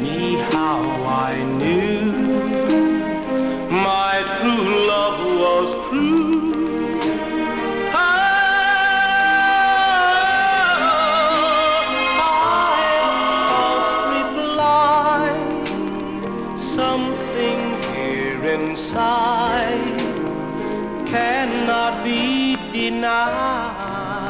me how I knew my true love was true. Something here inside cannot be denied.